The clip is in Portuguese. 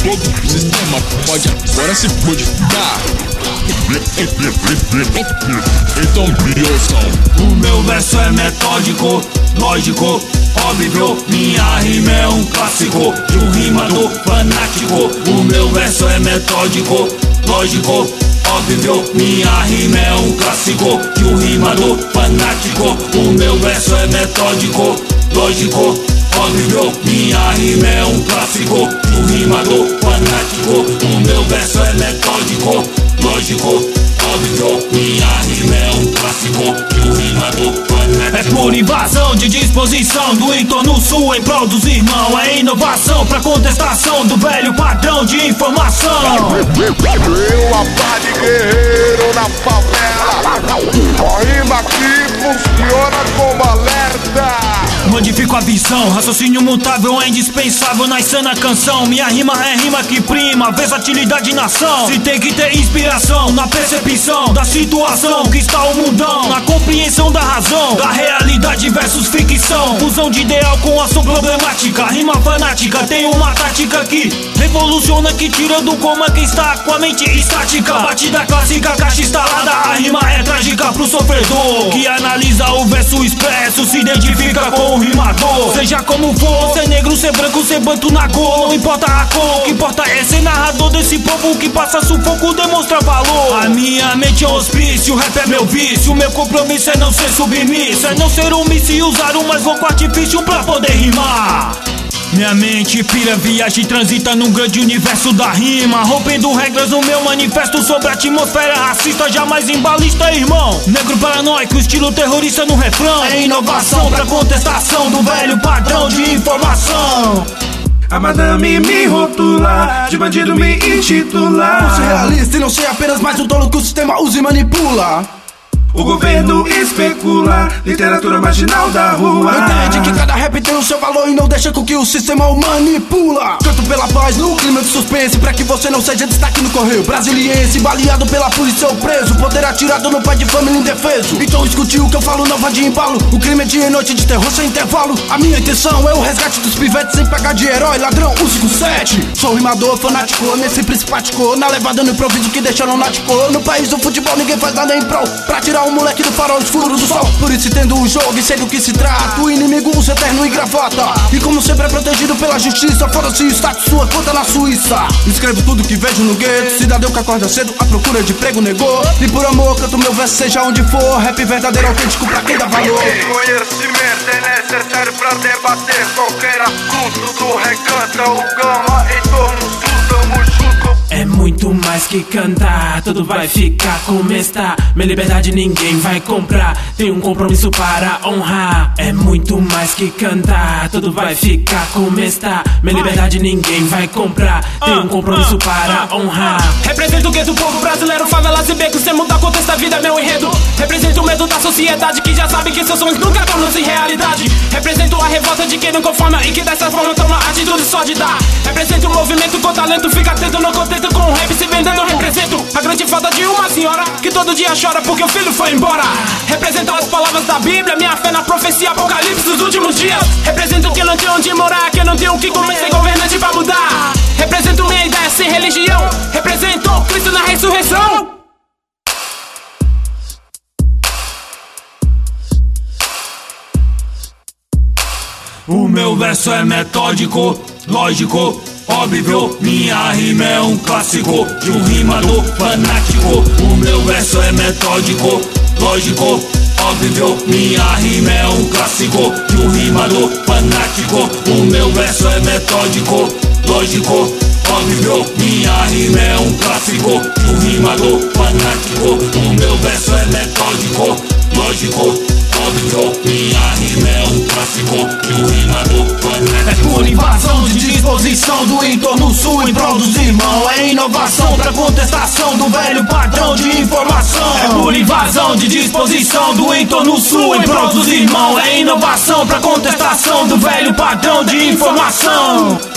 todo o sistema pode agora se modificar. Então me ouçam. O meu verso é metódico, lógico, óbvio. Minha rima é um clássico de um rimador fanático. O meu verso é metódico, lógico, óbvio. Minha rima é um clássico de um rimador fanático. O meu verso é metódico, lógico, óbvio. Minha rima é um clássico de um rimador fanático. O meu verso é metódico, lógico, óbvio. Minha rima é um clássico de um rimador fanático. É por invasão de disposição do entorno sul em prol dos irmãos. É inovação pra contestação do velho padrão de informação. Eu, Abade guerreiro na favela. A rima aqui funciona como alerta. Modifico a visão, raciocínio mutável é indispensável na insana canção. Minha rima é rima que prima, versatilidade na ação. Se tem que ter inspiração na percepção da situação que está o mundão, na compreensão da razão, da realidade versus ficção. Fusão de ideal com ação problemática. Rima fanática tem uma tática que revoluciona, que tira do coma quem está com a mente estática. Batida clássica, caixa instalada. A rima é trágica pro sofredor que analisa o verso expresso, se identifica com o rimador. Seja como for, ser negro, ser branco, ser banto na cor, não importa a cor, o que importa é ser narrador desse povo que passa sufoco, demonstra valor. A minha mente é um hospício, o rap é meu vício. Meu compromisso é não ser submisso, é não ser omisso e usar o mais louco artifício pra poder rimar. Minha mente pira, viaja e transita num grande universo da rima, rompendo regras no meu manifesto sobre a atmosfera racista. Jamais embalista, irmão. Negro paranoico, estilo terrorista no refrão. É inovação pra contestação do velho padrão de informação. A madame me rotula, de bandido me intitula. Não ser realista e não ser apenas mais um tolo que o sistema usa e manipula. O governo especula, literatura marginal da rua. Entende que cada rap tem o seu valor e não deixa com que o sistema o manipula. Canto pela paz no clima de suspense, pra que você não seja destaque no correio. Brasiliense, baleado pela polícia ou preso, poder atirado no pai de família indefeso. Então escute o que eu falo, não vá de embalo. O crime é dia e noite de terror sem intervalo. A minha intenção é o resgate dos pivetes sem pagar de herói, ladrão 157. Sou rimador fanático, nem sempre simpático, na levada no improviso que deixaram nático. No país do futebol ninguém faz nada em prol pra tirar um moleque do farol escuro do sol. Por isso entendo o jogo e sei do que se trata. O inimigo usa terno e gravata, e como sempre é protegido pela justiça. Fora-se o status, sua conta na Suíça. Escrevo tudo que vejo no gueto, cidadão que acorda cedo à procura de emprego negou. E por amor canto meu verso seja onde for. Rap verdadeiro, autêntico pra quem dá valor. Conhecimento é necessário pra debater qualquer assunto do recanto. O gama em torno sul, tamo junto. É muito mais que cantar, tudo vai ficar como está. Minha liberdade ninguém vai comprar, tenho um compromisso para honrar. É muito mais que cantar, tudo vai ficar como está. Minha liberdade ninguém vai comprar, tenho um compromisso para honrar. Represento o gueto do povo brasileiro, favelas e becos, sem mudar o contexto da vida é meu enredo. Represento o medo da sociedade que já sabe que seus sonhos nunca tornam-se realidade. Represento a revolta de quem não conforma e que dessa forma toma atitude só de dar. Represento o movimento com talento, fica atento, não contento com o rap se vendendo. Represento a grande falta de uma senhora que todo dia chora porque o filho foi embora. Represento as palavras da Bíblia, minha fé na profecia, apocalipse dos últimos dias. Represento quem não tem onde morar, quem não tem o que comer, sem governante pra mudar. Represento minha ideia sem religião, represento Cristo na ressurreição. O meu verso é metódico, lógico, óbvio. Minha rima é um clássico de um rimador fanático. O meu verso é metódico, lógico, óbvio. Minha rima é um clássico de um rimador fanático. O meu verso é metódico, lógico, óbvio. Minha rima é um clássico de um rimador fanático. O meu verso é metódico, lógico, óbvio. Minha rima é um clássico de um rimador fanático. É por invasão de disposição do entorno sul em prol dos irmãos. É inovação pra contestação do velho padrão de informação. É por invasão de disposição do entorno sul em prol dos irmãos. É inovação pra contestação do velho padrão de informação.